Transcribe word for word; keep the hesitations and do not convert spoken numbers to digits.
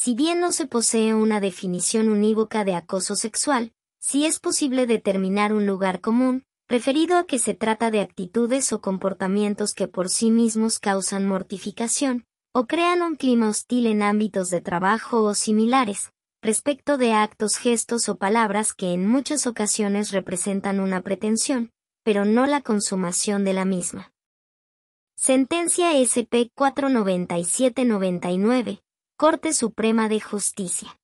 Si bien no se posee una definición unívoca de acoso sexual, sí es posible determinar un lugar común, referido a que se trata de actitudes o comportamientos que por sí mismos causan mortificación, o crean un clima hostil en ámbitos de trabajo o similares, respecto de actos, gestos o palabras que en muchas ocasiones representan una pretensión, pero no la consumación de la misma. Sentencia S P cuatrocientos noventa y siete noventa y nueve, Corte Suprema de Justicia.